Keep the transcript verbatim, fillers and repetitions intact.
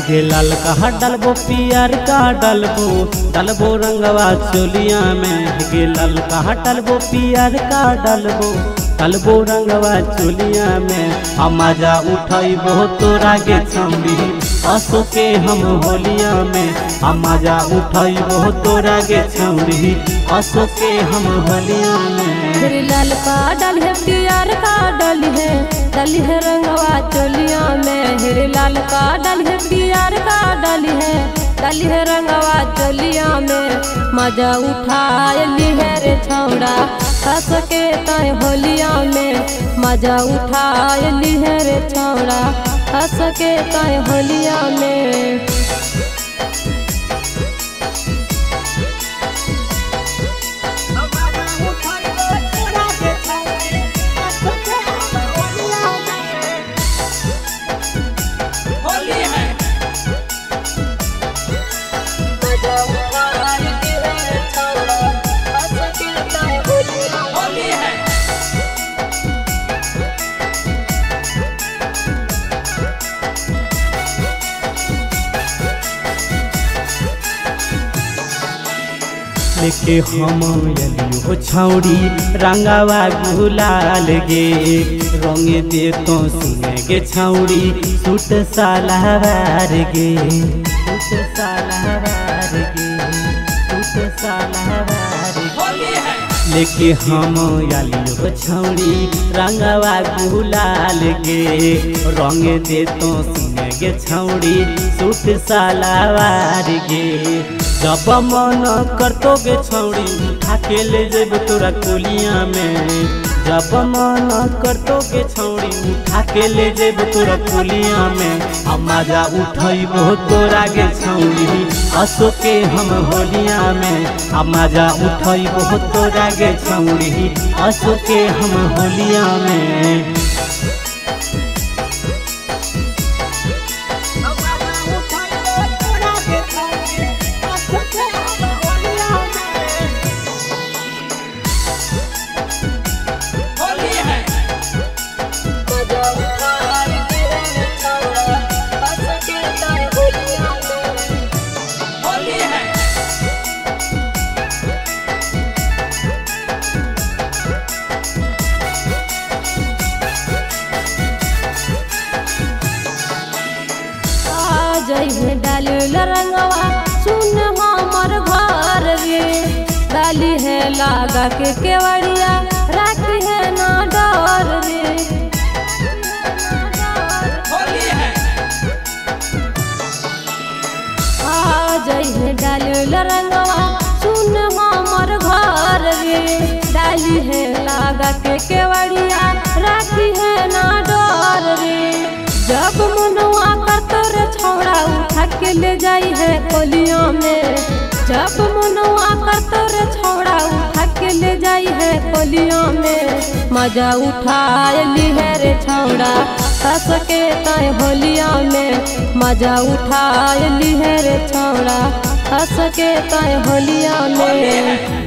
गे लाल का डलबो पियर का डलबो डलबो रंगवा चोलिया में गे लाल का डलबो पियर का डलबो डलबो रंगवा चोलिया में आ मजा उठैबो तोरा गे छौरी असो के हम होलिया में आ मजा उठैबो तोरा गे छौरी असो के हम होलिया में। गे लाल का डल है पियर का डल है डल है रंगवा चोलिया में गे लाल का डल है पियर का डल है डल है रंगवा चोलिया में मजा उठायली है रे छौड़ा हंस के तय होलिया में मजा उठायली है रे छौड़ा हंस के तय होलिया में। लेके हम एलियो छौरी रंगावा गुलाल गे रंग दे तो सुने गे छौरी सूट सालावार गे सूट सालावार गे सूट सालावार गे। लेके हम एलियो छौरी रंगावा गुलाल गे रंग दे तो सुने गे छौरी सूट सालावार गे। जब मन करतो गे छौरी उठा के ले जेब तोरा कोलिया में जब मन करतो गे छौरी उठा के ले जेब तोरा कोलिया में आ मजा उठैबो तोरा गे छौरी असो के हम होलिया में आ मजा उठैबो तोरा गे छौरी असो के हम होलिया में। जइहे डाली रंगवा सुन हमर घर रे डाली है लागा के केवड़िया राखी है ना डर रे। आ जइहे डाली रंगवा सुन हमर घर रे डाली है लागा के केवड़िया राखी है ना डर रे। जब मनवा करतो रे छौड़ा उठा के ले जाई है कोलिया में जब मनवा करतो रे छौड़ा उठा के ले जाई है कोलिया में मजा उठायली है रे छौड़ा हंस के तय होलिया में मजा उठायली है रे छौड़ा हंस के तय होलिया में।